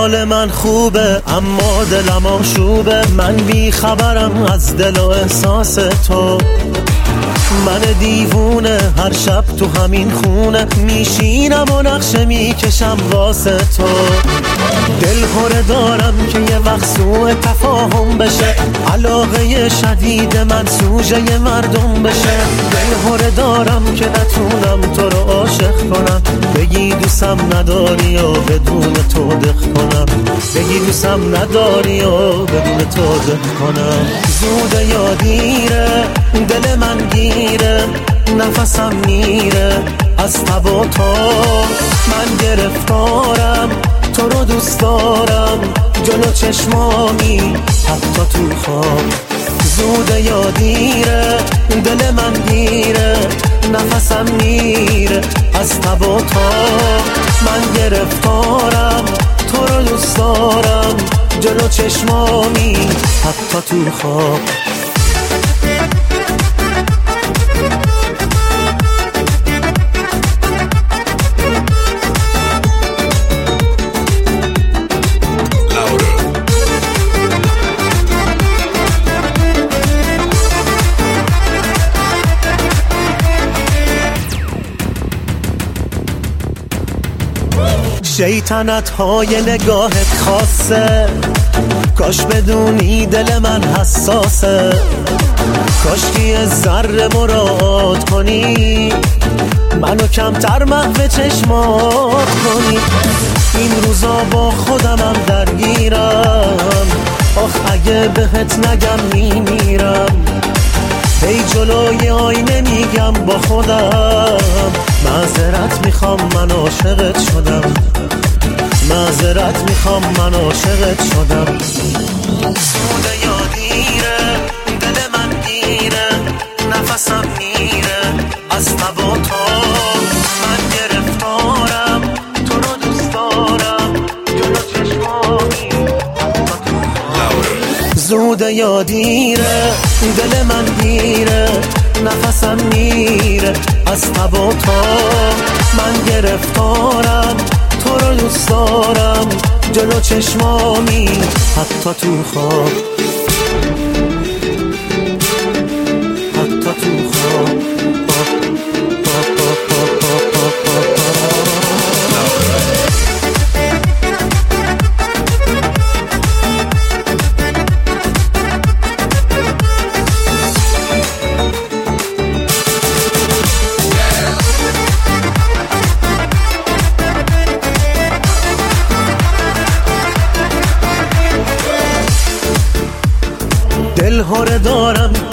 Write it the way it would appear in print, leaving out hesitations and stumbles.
حال من خوبه اما دلم آشوبه، من بی خبرم از دل و احساس تو. من دیوونه هر شب تو همین خونه میشینم و نقشه میکشم واسه تو. دل هره دارم که یه وقت سوء تفاهم بشه، علاقه شدید من سوژه مردم بشه. دل هره دارم که نتونم تو رو عاشق کنم، بگی دوستم نداری و بدون تو دق کنم، بگی دوستم نداری و بدون تو دق کنم. زوده یا دیره دل من گیره، نفسم میره از تب و تا. من گرفتارم تو رو دوست دارم، جلو چشمامی حتی تو خواب. زوده یا دیره دل من گیره، نفسم میره از تب و تا. من گرفتارم تو رو دوست دارم، جلو چشمامی حتی تو خواب. شیطنت های نگاهت خاصه، کاش بدونی دل من حساسه. کاش که یه ذره مراعات کنی، منو کمتر محو چشمات کنی. این روزا با خودمم درگیرم، آخ اگه بهت نگم میمیرم. هی جلوی آینه میگم با خودم، معذرت میخوام من عاشقت شدم، معذرت میخوام من عاشقت شدم. سوده یا دیره دل من گیره، نفسم میره از تب و تا. من گرفتارم تو رو دوست دارم، جلو چشمامی زوده یا دیره دل من گیره، نفسم میره از تب و تا. من گرفتارم تو رو دوست دارم، جلو چشمامی حتی تو خواب، حتی تو خواب. دل هره دارم